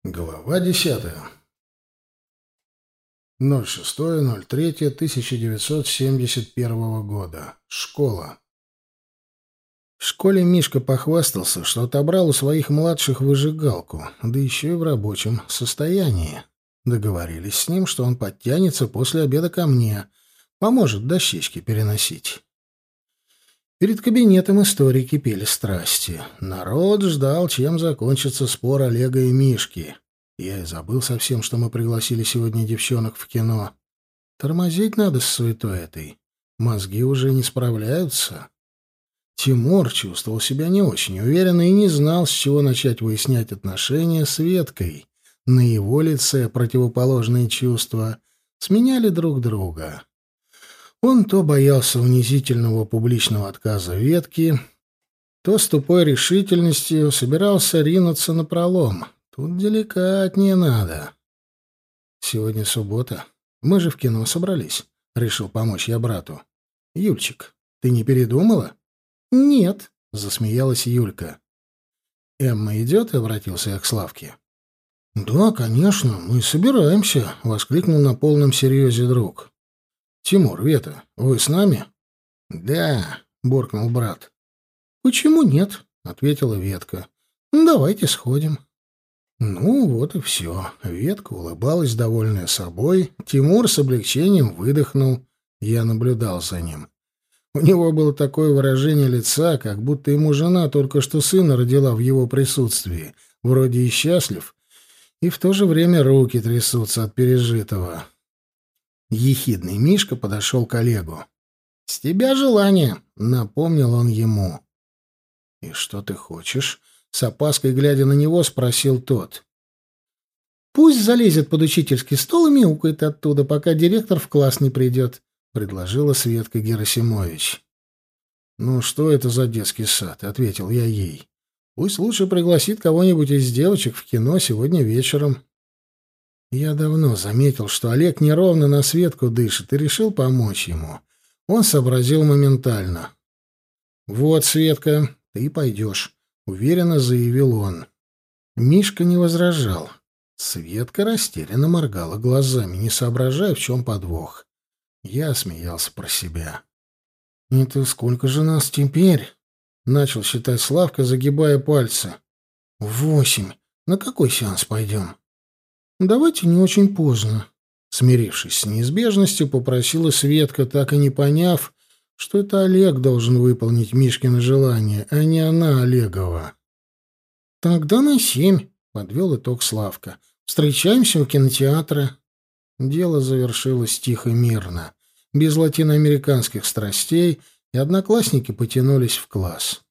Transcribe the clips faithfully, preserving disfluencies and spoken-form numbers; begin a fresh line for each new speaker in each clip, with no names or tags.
Глава десятая. ноль шестое ноль третье тысяча девятьсот семьдесят первого года. Школа. В школе Мишка похвастался, что отобрал у своих младших выжигалку, да еще и в рабочем состоянии. Договорились с ним, что он подтянется после обеда ко мне, поможет дощечки переносить. Перед кабинетом истории кипели страсти. Народ ждал, чем закончится спор Олега и Мишки. Я и забыл совсем, что мы пригласили сегодня девчонок в кино. Тормозить надо с суетой этой. Мозги уже не справляются. Тимур чувствовал себя не очень уверенно и не знал, с чего начать выяснять отношения с Веткой. На его лице противоположные чувства сменяли друг друга. Он то боялся унизительного публичного отказа Ветки, то с тупой решительностью собирался ринуться напролом. Тут деликатнее надо. Сегодня суббота. Мы же в кино собрались. Решил помочь я брату. Юльчик, ты не передумала? Нет, засмеялась Юлька. Эмма идет? — обратился я к Славке. Да, конечно, мы собираемся, — воскликнул на полном серьезе друг. Тимур, Вета, вы с нами? Да, — буркнул брат. Почему нет? — ответила Ветка. Давайте сходим. Ну, вот и все. Ветка улыбалась, довольная собой. Тимур с облегчением выдохнул. Я наблюдал за ним. У него было такое выражение лица, как будто ему жена только что сына родила в его присутствии. Вроде и счастлив, и в то же время руки трясутся от пережитого. Ехидный Мишка подошел к Олегу. «С тебя желание», — напомнил он ему. «И что ты хочешь?» — с опаской глядя на него, спросил тот. «Пусть залезет под учительский стол и мяукает оттуда, пока директор в класс не придет», — предложила Светка Герасимович. «Ну, что это за детский сад?» — ответил я ей. «Пусть лучше пригласит кого-нибудь из девочек в кино сегодня вечером». Я давно заметил, что Олег неровно на Светку дышит, и решил помочь ему. Он сообразил моментально. «Вот, Светка, ты пойдешь», — уверенно заявил он. Мишка не возражал. Светка растерянно моргала глазами, не соображая, в чем подвох. Я смеялся про себя. «Это сколько же нас теперь?» — начал считать Славка, загибая пальцы. «Восемь. На какой сеанс пойдем?» «Давайте не очень поздно», — смирившись с неизбежностью, попросила Светка, так и не поняв, что это Олег должен выполнить Мишкино желание, а не она Олегова. «Тогда на семь», — подвел итог Славка. «Встречаемся у кинотеатра». Дело завершилось тихо и мирно, без латиноамериканских страстей, и одноклассники потянулись в класс.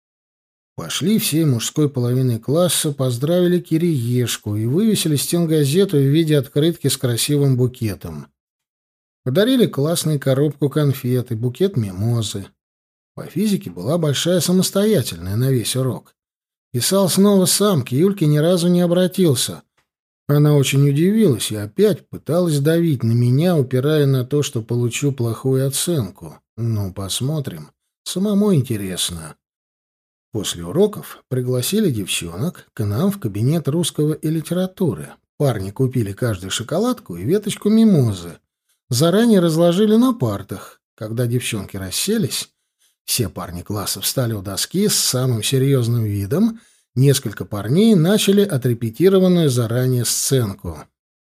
Пошли всей мужской половины класса, поздравили Кириешку и вывесили стенгазету в виде открытки с красивым букетом. Подарили классную коробку конфет и букет мимозы. По физике была большая самостоятельная на весь урок. Писал снова сам, к Юльке ни разу не обратился. Она очень удивилась и опять пыталась давить на меня, упирая на то, что получу плохую оценку. Ну, посмотрим. Самому интересно. После уроков пригласили девчонок к нам в кабинет русского и литературы. Парни купили каждую шоколадку и веточку мимозы. Заранее разложили на партах. Когда девчонки расселись, все парни класса встали у доски с самым серьезным видом. Несколько парней начали отрепетированную заранее сценку.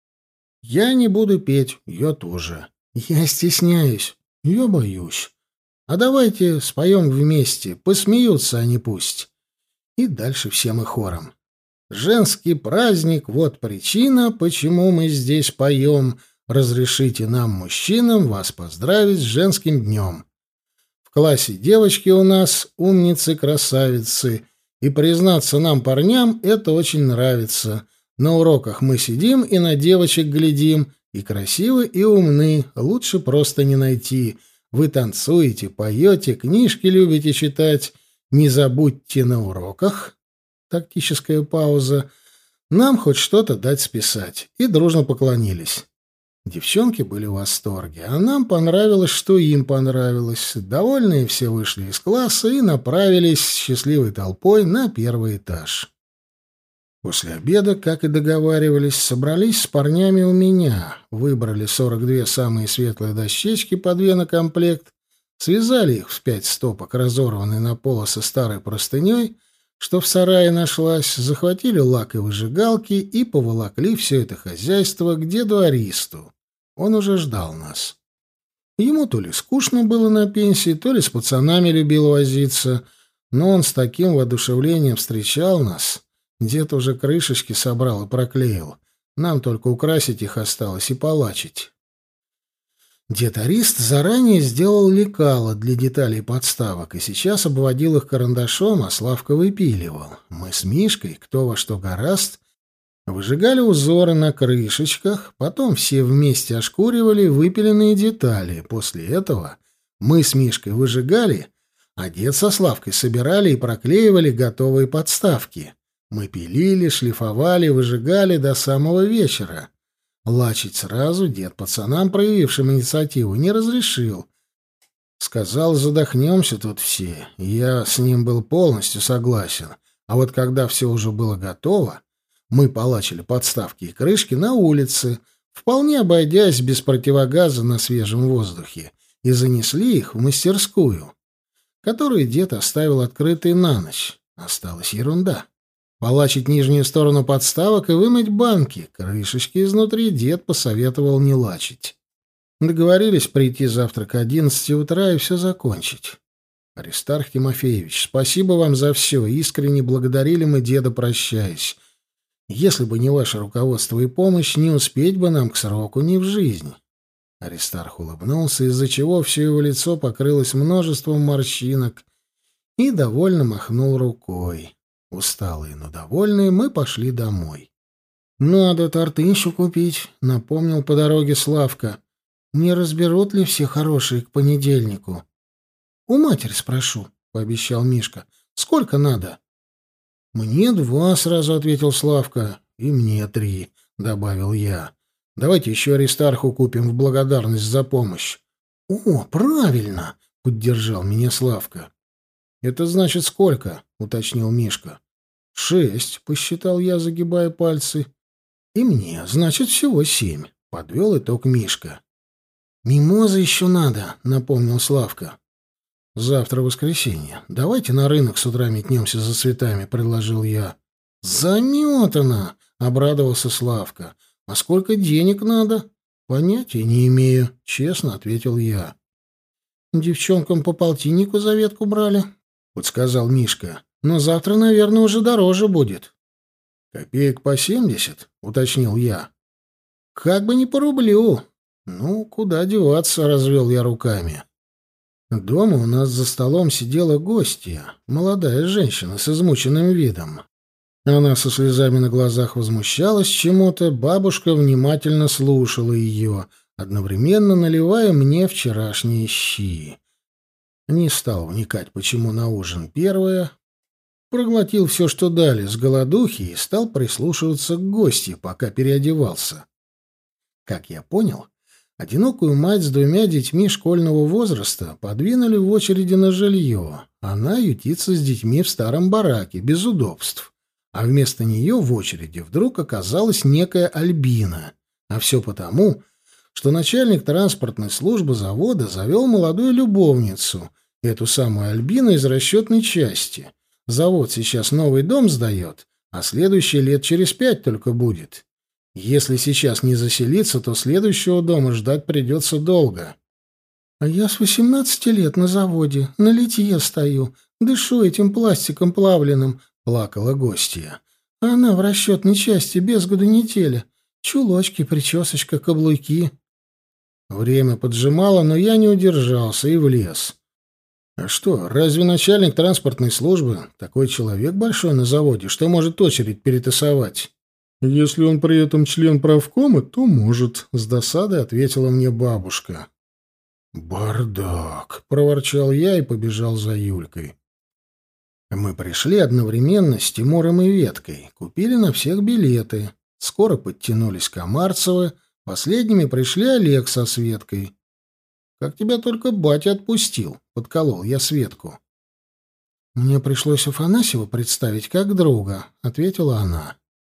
«Я не буду петь, я тоже. Я стесняюсь, я боюсь. А давайте споем вместе, посмеются они пусть». И дальше все мы хором. «Женский праздник, вот причина, почему мы здесь поем. Разрешите нам, мужчинам, вас поздравить с женским днем. В классе девочки у нас умницы-красавицы, и, признаться нам, парням, это очень нравится. На уроках мы сидим и на девочек глядим, и красивы, и умны, лучше просто не найти. Вы танцуете, поете, книжки любите читать. Не забудьте на уроках». Тактическая пауза. «Нам хоть что-то дать списать». И дружно поклонились. Девчонки были в восторге, а нам понравилось, что им понравилось. Довольные все вышли из класса и направились счастливой толпой на первый этаж. После обеда, как и договаривались, собрались с парнями у меня, выбрали сорок две самые светлые дощечки, по две на комплект, связали их в пять стопок, разорванной на полосы старой простыней, что в сарае нашлась, захватили лак и выжигалки и поволокли все это хозяйство к деду Аристу. Он уже ждал нас. Ему то ли скучно было на пенсии, то ли с пацанами любил возиться, но он с таким воодушевлением встречал нас. Дед уже крышечки собрал и проклеил. Нам только украсить их осталось и полачить. Дед Арист заранее сделал лекало для деталей подставок и сейчас обводил их карандашом, а Славка выпиливал. Мы с Мишкой, кто во что горазд, выжигали узоры на крышечках, потом все вместе ошкуривали выпиленные детали. После этого мы с Мишкой выжигали, а дед со Славкой собирали и проклеивали готовые подставки. Мы пилили, шлифовали, выжигали до самого вечера. Лачить сразу дед пацанам, проявившим инициативу, не разрешил. Сказал, задохнемся тут все. Я с ним был полностью согласен. А вот когда все уже было готово, мы полачили подставки и крышки на улице, вполне обойдясь без противогаза на свежем воздухе, и занесли их в мастерскую, которую дед оставил открытой на ночь. Осталась ерунда. Полачить нижнюю сторону подставок и вымыть банки. Крышечки изнутри дед посоветовал не лачить. Договорились прийти завтра к одиннадцати утра и все закончить. Аристарх Тимофеевич, спасибо вам за все. Искренне благодарили мы деда, прощаясь. Если бы не ваше руководство и помощь, не успеть бы нам к сроку ни в жизнь. Аристарх улыбнулся, из-за чего все его лицо покрылось множеством морщинок, и довольно махнул рукой. Усталые, но довольные, мы пошли домой. «Надо тортынщу купить», — напомнил по дороге Славка. «Не разберут ли все хорошие к понедельнику?» «У матери спрошу», — пообещал Мишка. «Сколько надо?» «Мне два», — сразу ответил Славка. «И мне три», — добавил я. «Давайте еще Аристарху купим в благодарность за помощь». «О, правильно», — поддержал меня Славка. «Это значит сколько?» — уточнил Мишка. «Шесть», — посчитал я, загибая пальцы. «И мне, значит, всего семь», — подвел итог Мишка. «Мимозы еще надо», — напомнил Славка. «Завтра воскресенье. Давайте на рынок с утра метнемся за цветами», — предложил я. «Заметано!» — обрадовался Славка. «А сколько денег надо?» «Понятия не имею», — честно ответил я. «Девчонкам по полтиннику за ветку брали», — подсказал Мишка. «Но завтра, наверное, уже дороже будет». «Копеек по семьдесят?» — уточнил я. «Как бы не по рублю». «Ну, куда деваться?» — развел я руками. Дома у нас за столом сидела гостья, молодая женщина с измученным видом. Она со слезами на глазах возмущалась чему-то, бабушка внимательно слушала ее, одновременно наливая мне вчерашние щи. Не стал вникать, почему на ужин первое. Проглотил все, что дали, с голодухи, и стал прислушиваться к гостье, пока переодевался. Как я понял, одинокую мать с двумя детьми школьного возраста подвинули в очереди на жилье. Она ютится с детьми в старом бараке, без удобств. А вместо нее в очереди вдруг оказалась некая Альбина. А все потому, что начальник транспортной службы завода завел молодую любовницу, эту самую Альбину из расчетной части. Завод сейчас новый дом сдает, а следующий лет через пять только будет. Если сейчас не заселиться, то следующего дома ждать придется долго. — А я с восемнадцати лет на заводе, на литье стою, дышу этим пластиком плавленым, — плакала гостья. — А она в расчетной части без году недели. Чулочки, причесочка, каблуки. Время поджимало, но я не удержался и влез. А что, разве начальник транспортной службы такой человек большой на заводе, что может очередь перетасовать? Если он при этом член правкома, то может, — с досадой ответила мне бабушка. «Бардак!» — проворчал я и побежал за Юлькой. Мы пришли одновременно с Тимуром и Веткой, купили на всех билеты. Скоро подтянулись Комарцевы, последними пришли Олег со Светкой. «Как тебя только батя отпустил», — подколол я Светку. «Мне пришлось Афанасьева представить как друга», — ответила она.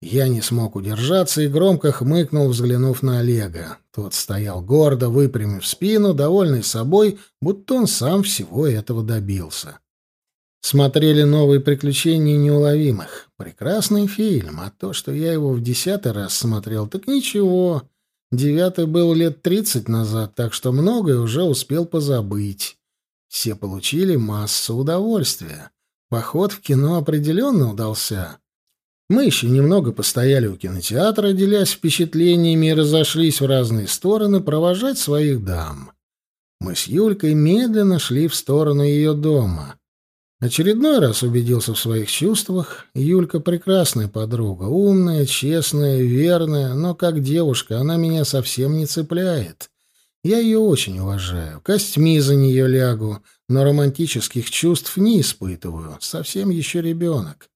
Я не смог удержаться и громко хмыкнул, взглянув на Олега. Тот стоял гордо, выпрямив спину, довольный собой, будто он сам всего этого добился. Смотрели «Новые приключения неуловимых». Прекрасный фильм, а то, что я его в десятый раз смотрел, так ничего. Девятый был лет тридцать назад, так что многое уже успел позабыть. Все получили массу удовольствия. Поход в кино определенно удался. Мы еще немного постояли у кинотеатра, делясь впечатлениями, и разошлись в разные стороны провожать своих дам. Мы с Юлькой медленно шли в сторону ее дома. Очередной раз убедился в своих чувствах. Юлька прекрасная подруга, умная, честная, верная, но как девушка она меня совсем не цепляет. Я ее очень уважаю, костьми за нее лягу, но романтических чувств не испытываю, совсем еще ребенок.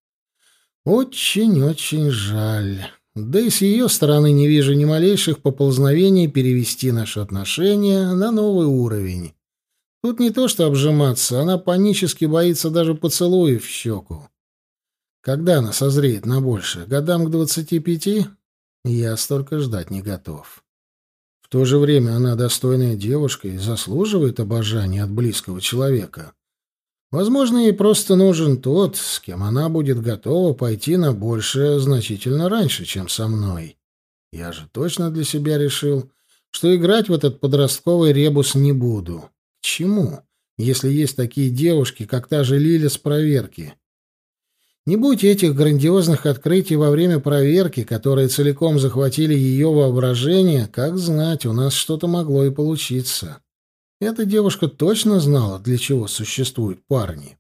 Очень-очень жаль. Да и с ее стороны не вижу ни малейших поползновений перевести наши отношения на новый уровень. Тут не то что обжиматься, она панически боится даже поцелуев в щеку. Когда она созреет на больше? Годам к двадцати пяти? Я столько ждать не готов. В то же время она достойная девушка и заслуживает обожания от близкого человека. Возможно, ей просто нужен тот, с кем она будет готова пойти на большее значительно раньше, чем со мной. Я же точно для себя решил, что играть в этот подростковый ребус не буду. К чему, если есть такие девушки, как та же Лиля с проверки? Не будь этих грандиозных открытий во время проверки, которые целиком захватили ее воображение, как знать, у нас что-то могло и получиться. Эта девушка точно знала, для чего существуют парни.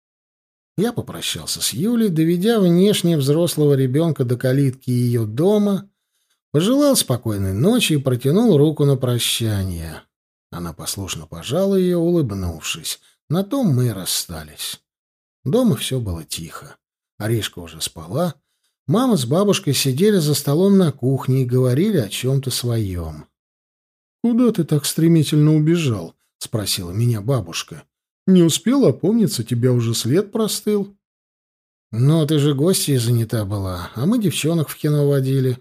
Я попрощался с Юлей, доведя внешне взрослого ребенка до калитки ее дома, пожелал спокойной ночи и протянул руку на прощание. Она послушно пожала ее, улыбнувшись. На том мы и расстались. Дома все было тихо. Аришка уже спала. Мама с бабушкой сидели за столом на кухне и говорили о чем-то своем. «Куда ты так стремительно убежал?» — спросила меня бабушка. «Не успел опомниться, тебя уже след простыл». «Но ты же гостьей занята была, а мы девчонок в кино водили».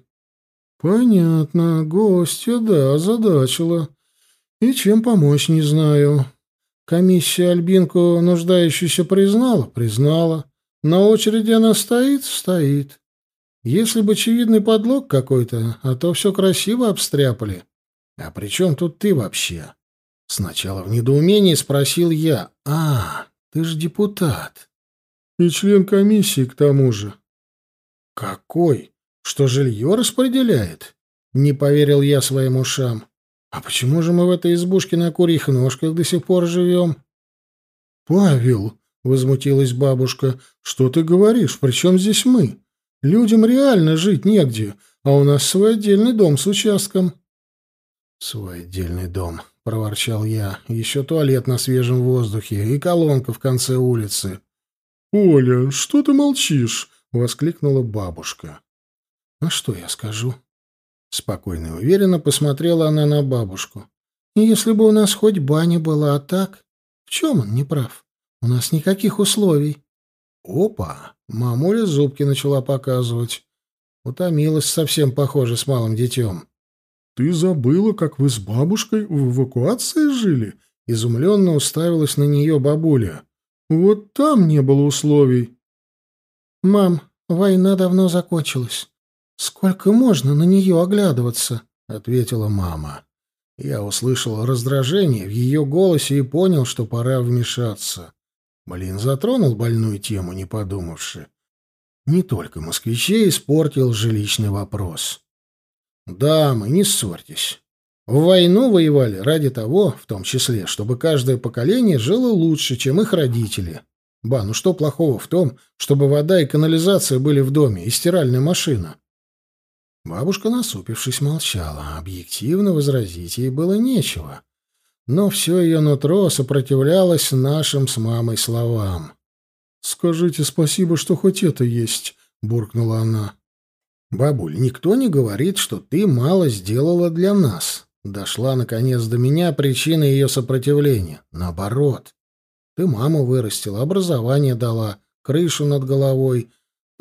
«Понятно, гостья, да, озадачила. И чем помочь, не знаю. Комиссия Альбинку нуждающуюся признала? Признала. На очереди она стоит? Стоит. Если бы очевидный подлог какой-то, а то все красиво обстряпали». «А при чем тут ты вообще?» Сначала в недоумении спросил я. «А, ты ж депутат». «И член комиссии, к тому же». «Какой? Что, жилье распределяет?» Не поверил я своим ушам. «А почему же мы в этой избушке на курьих ножках до сих пор живем?» «Павел», — возмутилась бабушка, — «что ты говоришь? При чем здесь мы? Людям реально жить негде, а у нас свой отдельный дом с участком». «Свой отдельный дом», — проворчал я. «Еще туалет на свежем воздухе и колонка в конце улицы». «Оля, что ты молчишь?» — воскликнула бабушка. «А что я скажу?» Спокойно и уверенно посмотрела она на бабушку. «Если бы у нас хоть баня была, а так? В чем он не прав? У нас никаких условий». «Опа!» — мамуля зубки начала показывать. Утомилась совсем, похоже, с малым детем. «Ты забыла, как вы с бабушкой в эвакуации жили?» Изумленно уставилась на нее бабуля. «Вот там не было условий». «Мам, война давно закончилась. Сколько можно на нее оглядываться?» — ответила мама. Я услышал раздражение в ее голосе и понял, что пора вмешаться. Блин, затронул больную тему, не подумавши. Не только москвичей испортил жилищный вопрос. «Дамы, не ссорьтесь. В войну воевали ради того, в том числе, чтобы каждое поколение жило лучше, чем их родители. Ба, ну что плохого в том, чтобы вода и канализация были в доме, и стиральная машина?» Бабушка, насупившись, молчала. Объективно возразить ей было нечего. Но все ее нутро сопротивлялось нашим с мамой словам. «Скажите спасибо, что хоть это есть», — буркнула она. «Бабуль, никто не говорит, что ты мало сделала для нас». Дошла, наконец, до меня причина ее сопротивления. Наоборот. Ты маму вырастила, образование дала, крышу над головой.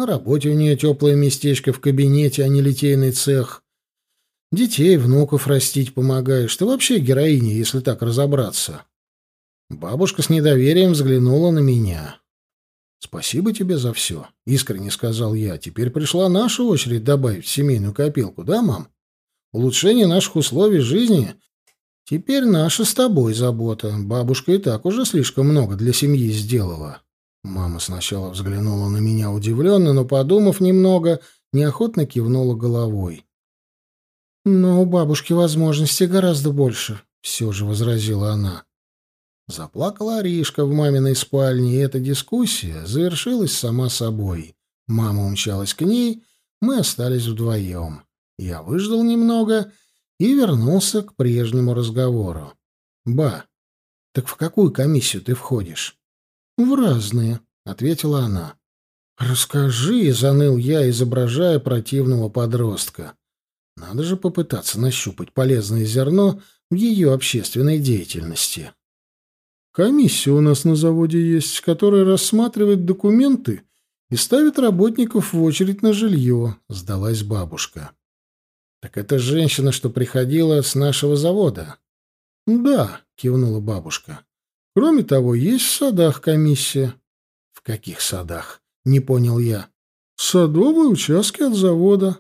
На работе у нее теплое местечко в кабинете, а не литейный цех. Детей, внуков растить помогаешь. Ты вообще героиня, если так разобраться. Бабушка с недоверием взглянула на меня. «Спасибо тебе за все», — искренне сказал я. «Теперь пришла наша очередь добавить в семейную копилку, да, мам? Улучшение наших условий жизни теперь наша с тобой забота. Бабушка и так уже слишком много для семьи сделала». Мама сначала взглянула на меня удивленно, но, подумав немного, неохотно кивнула головой. «Но у бабушки возможностей гораздо больше», — все же возразила она. Заплакала Аришка в маминой спальне, и эта дискуссия завершилась сама собой. Мама умчалась к ней, мы остались вдвоем. Я выждал немного и вернулся к прежнему разговору. «Ба, так в какую комиссию ты входишь?» «В разные», — ответила она. «Расскажи», — заныл я, изображая противного подростка. Надо же попытаться нащупать полезное зерно в ее общественной деятельности. «Комиссия у нас на заводе есть, которая рассматривает документы и ставит работников в очередь на жилье», — сдалась бабушка. «Так это женщина, что приходила с нашего завода?» «Да», — кивнула бабушка. «Кроме того, есть в садах комиссия». «В каких садах?» — не понял я. «Садовые участки от завода».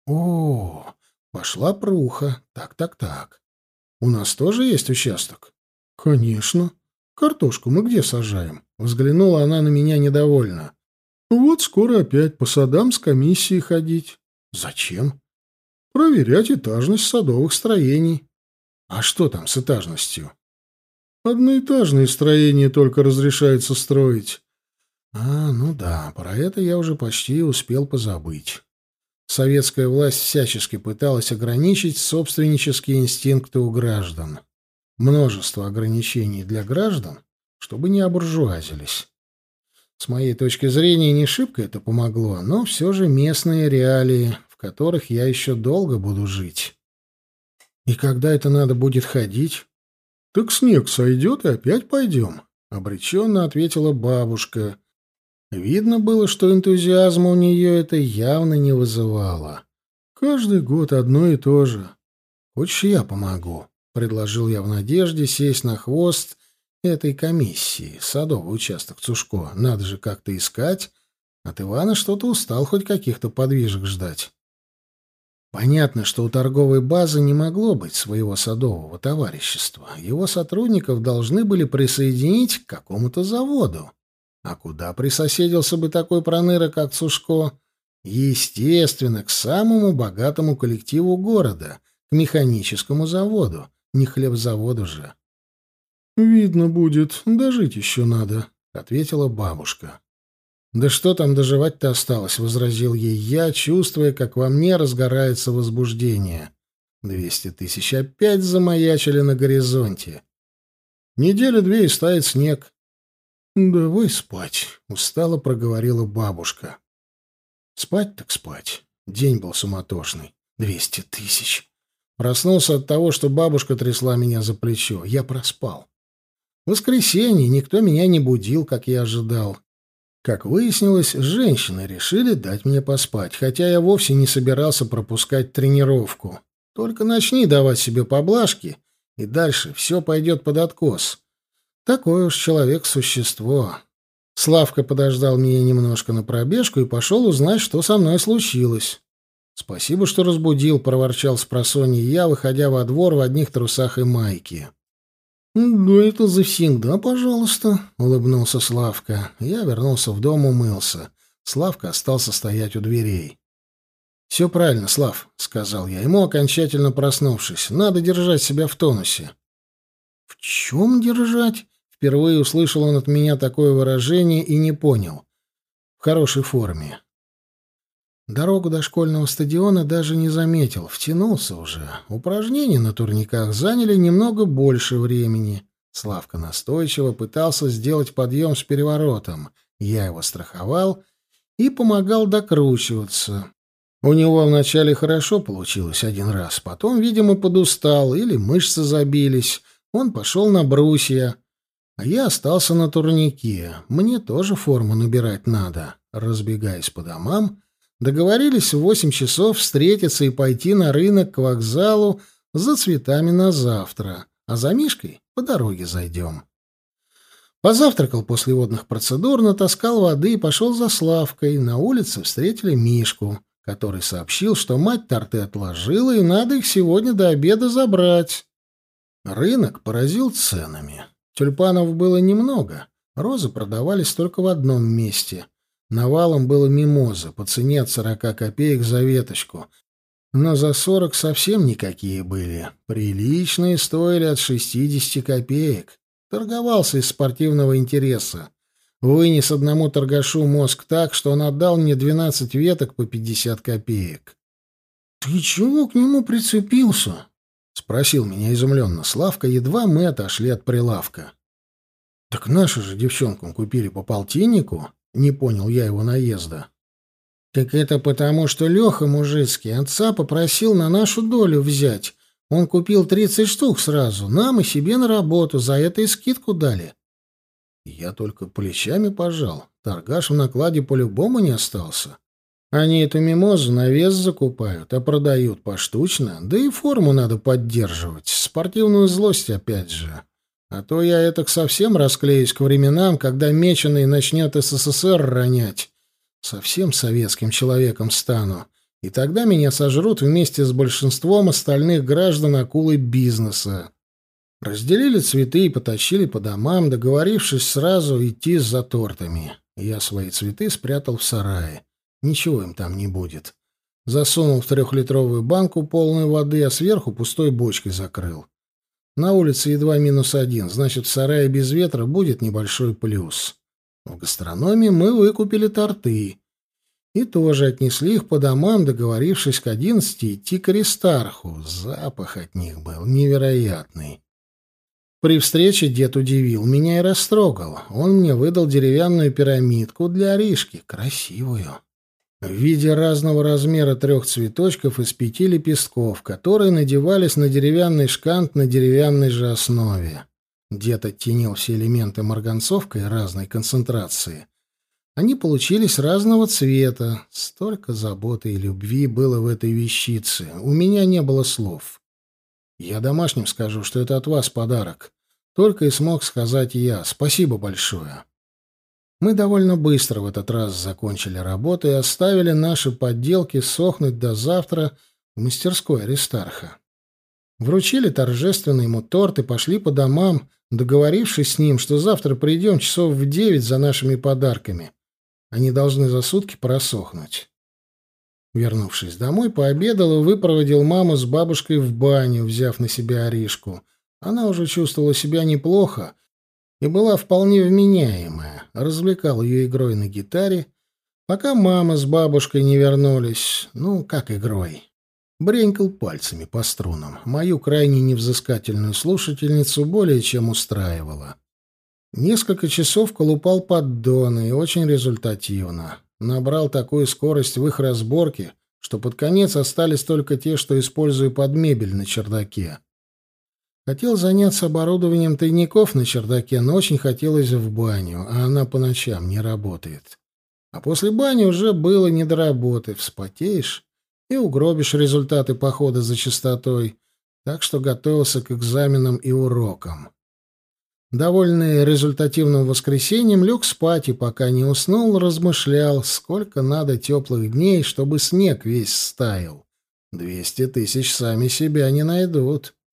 «О, пошла пруха. Так-так-так. У нас тоже есть участок?» «Конечно. Картошку мы где сажаем?» Взглянула она на меня недовольно. «Вот скоро опять по садам с комиссией ходить». «Зачем?» «Проверять этажность садовых строений». «А что там с этажностью?» «Одноэтажные строения только разрешается строить». «А, ну да, про это я уже почти успел позабыть». Советская власть всячески пыталась ограничить собственнические инстинкты у граждан. Множество ограничений для граждан, чтобы не обуржуазились. С моей точки зрения, не шибко это помогло, но все же местные реалии, в которых я еще долго буду жить. «И когда это надо будет ходить?» «Так снег сойдет, и опять пойдем», — обреченно ответила бабушка. Видно было, что энтузиазма у нее это явно не вызывало. «Каждый год одно и то же. Хочешь, я помогу?» — предложил я в надежде сесть на хвост этой комиссии. Садовый участок Цушко. Надо же как-то искать. От Ивана что-то устал хоть каких-то подвижек ждать. Понятно, что у торговой базы не могло быть своего садового товарищества. Его сотрудников должны были присоединить к какому-то заводу. А куда присоседился бы такой проныра, как Цушко? Естественно, к самому богатому коллективу города, к механическому заводу, не хлебзаводу же. «Видно будет, дожить еще надо», — ответила бабушка. «Да что там доживать-то осталось?» — возразил ей я, чувствуя, как во мне разгорается возбуждение. Двести тысяч опять замаячили на горизонте. Неделю-две и стает снег. «Давай спать», — устало проговорила бабушка. Спать так спать. День был суматошный. Двести тысяч. Проснулся от того, что бабушка трясла меня за плечо. Я проспал. Воскресенье, никто меня не будил, как я ожидал. Как выяснилось, женщины решили дать мне поспать, хотя я вовсе не собирался пропускать тренировку. Только начни давать себе поблажки, и дальше все пойдет под откос. Такое уж человек-существо. Славка подождал меня немножко на пробежку и пошел узнать, что со мной случилось. «Спасибо, что разбудил», — проворчал спросонья я, выходя во двор в одних трусах и майке. «Да это завсегда, пожалуйста», — улыбнулся Славка. Я вернулся в дом, умылся. Славка остался стоять у дверей. «Все правильно, Слав», — сказал я ему, окончательно проснувшись. «Надо держать себя в тонусе». «В чем держать?» Впервые услышал он от меня такое выражение и не понял. «В хорошей форме». Дорогу до школьного стадиона даже не заметил, втянулся уже. Упражнения на турниках заняли немного больше времени. Славка настойчиво пытался сделать подъем с переворотом. Я его страховал и помогал докручиваться. У него вначале хорошо получилось один раз, потом, видимо, подустал или мышцы забились. Он пошел на брусья. А я остался на турнике. Мне тоже форму набирать надо. Разбегаясь по домам, договорились в восемь часов встретиться и пойти на рынок к вокзалу за цветами на завтра, а за Мишкой по дороге зайдем. Позавтракал после водных процедур, натаскал воды и пошел за Славкой. На улице встретили Мишку, который сообщил, что мать торты отложила, и надо их сегодня до обеда забрать. Рынок поразил ценами. Тюльпанов было немного, розы продавались только в одном месте. Навалом было мимозы по цене от сорока копеек за веточку, но за сорок совсем никакие были. Приличные стоили от шестидесяти копеек. Торговался из спортивного интереса. Вынес одному торгашу мозг так, что он отдал мне двенадцать веток по пятьдесят копеек. — Ты чего к нему прицепился? — спросил меня изумленно Славка, едва мы отошли от прилавка. — Так наши же девчонкам купили по полтиннику, — не понял я его наезда. — Так это потому, что Леха мужицкий отца попросил на нашу долю взять. Он купил тридцать штук сразу, нам и себе на работу, за это и скидку дали. Я только плечами пожал, торгаш в накладе по-любому не остался. Они эту мимозу на вес закупают, а продают поштучно, да и форму надо поддерживать, спортивную злость опять же. А то я этак совсем расклеюсь к временам, когда меченый начнет СССР ронять. Совсем советским человеком стану, и тогда меня сожрут вместе с большинством остальных граждан акулы бизнеса. Разделили цветы и потащили по домам, договорившись сразу идти за тортами. Я свои цветы спрятал в сарае. Ничего им там не будет. Засунул в трехлитровую банку полную воды, а сверху пустой бочкой закрыл. На улице едва минус один, значит, в сарае без ветра будет небольшой плюс. В гастрономе мы выкупили торты. И тоже отнесли их по домам, договорившись к одиннадцати идти к Аристарху. Запах от них был невероятный. При встрече дед удивил меня и растрогал. Он мне выдал деревянную пирамидку для Аришки, красивую, в виде разного размера трех цветочков из пяти лепестков, которые надевались на деревянный шкант на деревянной же основе. Дед оттенил все элементы марганцовкой разной концентрации. Они получились разного цвета. Столько заботы и любви было в этой вещице. У меня не было слов. Я домашним скажу, что это от вас подарок. Только и смог сказать я. Спасибо большое. Мы довольно быстро в этот раз закончили работу и оставили наши подделки сохнуть до завтра в мастерской Аристарха. Вручили торжественно ему торт и пошли по домам, договорившись с ним, что завтра придем часов в девять за нашими подарками. Они должны за сутки просохнуть. Вернувшись домой, пообедал и выпроводил маму с бабушкой в баню, взяв на себя Аришку. Она уже чувствовала себя неплохо и была вполне вменяемая. Развлекал ее игрой на гитаре, пока мама с бабушкой не вернулись. Ну, как игрой. Бренькал пальцами по струнам. Мою крайне невзыскательную слушательницу более чем устраивало. Несколько часов колупал поддоны, и очень результативно. Набрал такую скорость в их разборке, что под конец остались только те, что использую под мебель на чердаке. Хотел заняться оборудованием тайников на чердаке, но очень хотелось в баню, а она по ночам не работает. А после бани уже было не до работы. Вспотеешь и угробишь результаты похода за чистотой, так что готовился к экзаменам и урокам. Довольный результативным воскресеньем, лег спать и, пока не уснул, размышлял, сколько надо теплых дней, чтобы снег весь стаял. Двести тысяч сами себя не найдут.